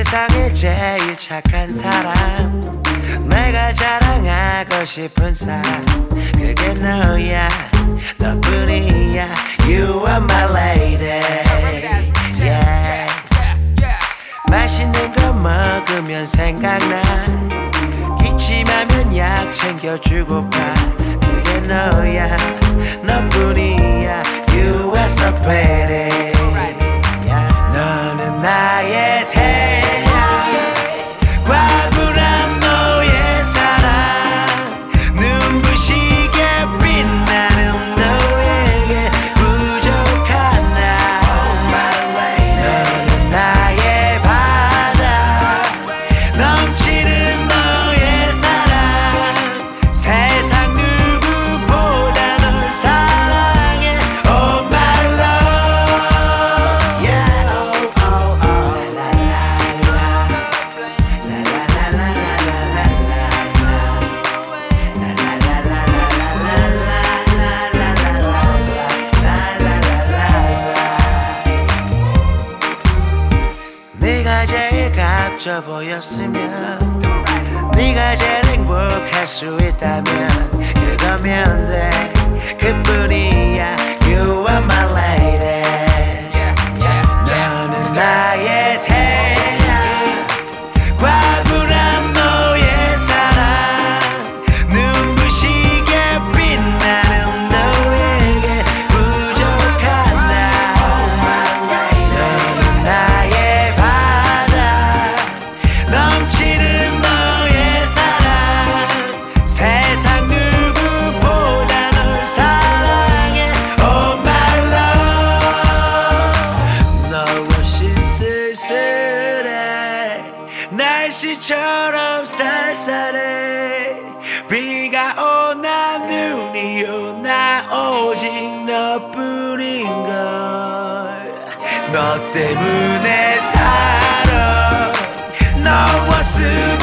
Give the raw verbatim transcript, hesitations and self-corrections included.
세상에 제일 착한 사람, 내가 자랑하고 싶은 사람, 그게 너야, 너뿐이야. You are my lady. Yeah. 맛있는 거 먹으면 생각나, 기침하면 약 챙겨주고파. 그게 너야, 너뿐이야. You are so pretty. Yeah. 너는 나의 태양, 과분한 너의 사랑, 눈부시게 빛나는 너에게 부족한 나. 너는 나의 바다, 넘치는 너의 사랑, 세상 누구보다 널 사랑해. Oh my love. Yeah. Oh, oh, oh. La, la, la. La, la, la, la, la, la, la, la. La, la, la, la, la, la, la, la, la, la. 네가 제일 값져 보였으면, 네가 제일 행복할 수 있다면 그거면 돼, 그뿐이야. You are my lady. 너는 나의 태양, 과분한 너의 사랑, 눈부시게 빛나는 너에게 부족한 나. 너는 나의 바다, 넘치는 너의 사랑, 세상 누구보다 널 사랑해. Oh my love. 너 없이 쓸쓸해, 날씨처럼 쌀쌀해. 비가 오나 눈이 오나 오직 너뿐인걸. 너 때문에 살아. 너 없으면